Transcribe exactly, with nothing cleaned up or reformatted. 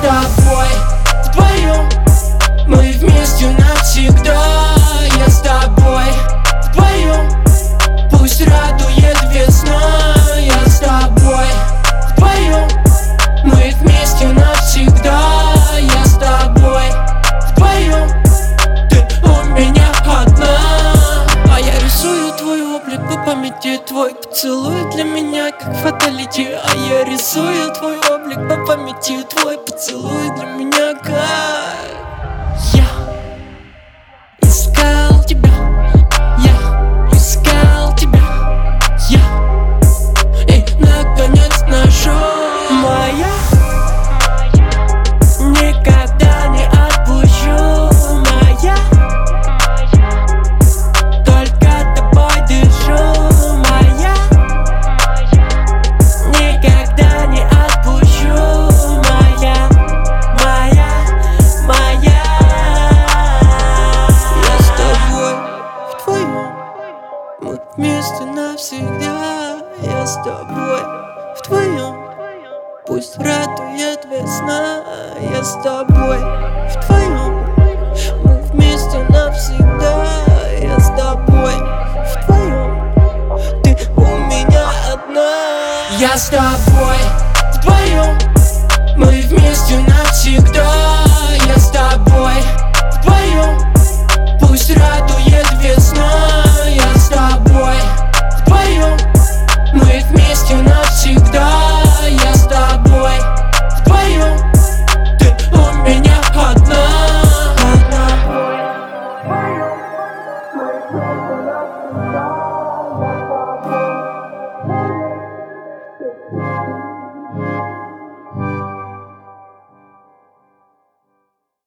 тобой вдвоем, мы вместе навсегда. Я с тобой вдвоем, пусть радует весна. Я с тобой вдвоем, мы вместе навсегда. Я с тобой вдвоем, ты у меня одна. А я рисую твой облик по памяти, твой поцелуй для меня как фаталити. А я рисую твой облик по памяти, твой поцелуй для меня как... Я искал тебя, я искал тебя, я и наконец нашел. Моя, никогда не отпущу. Моя, только тобой дышу. Моя, никогда не отпущу. Моя, моя, моя. Я с тобой вдвоем, мы вместе навсегда. Я с тобой вдвоем, пусть радует весна. Я с тобой вдвоем, мы вместе навсегда. Я с тобой вдвоем, ты у меня одна. Я с тобой вдвоем, мы вместе навсегда. Я с тобой вдвоем, пусть радует весна. Я с тобой вдвоем, мы вместе навсегда. Я с тобой вдвоем, ты у меня одна. Одна. Мы вместе навсегда.